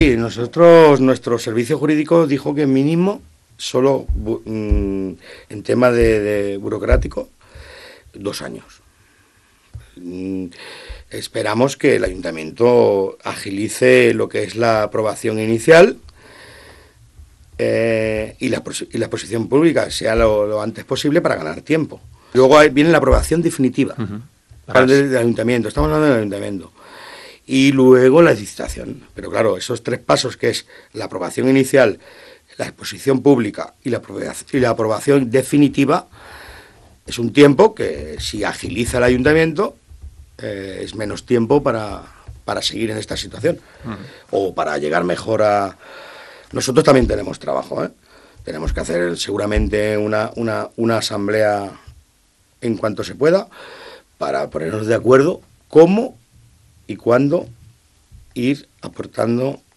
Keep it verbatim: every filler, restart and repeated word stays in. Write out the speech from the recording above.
Sí, nosotros, nuestro servicio jurídico dijo que mínimo, solo mm, en tema de, de burocrático, dos años. Mm, esperamos que el ayuntamiento agilice lo que es la aprobación inicial eh, y, la, y la exposición pública sea lo, lo antes posible para ganar tiempo. Luego hay, viene la aprobación definitiva uh-huh. del, del ayuntamiento, estamos hablando del ayuntamiento. Y luego la licitación. Pero claro, esos tres pasos, que es la aprobación inicial, la exposición pública y la aprobación, y la aprobación definitiva, es un tiempo que, si agiliza el ayuntamiento, eh, es menos tiempo para, para seguir en esta situación. Uh-huh. O para llegar mejor a... Nosotros también tenemos trabajo, ¿eh? Tenemos que hacer seguramente una, una, una asamblea en cuanto se pueda para ponernos de acuerdo cómo y cuándo ir aportando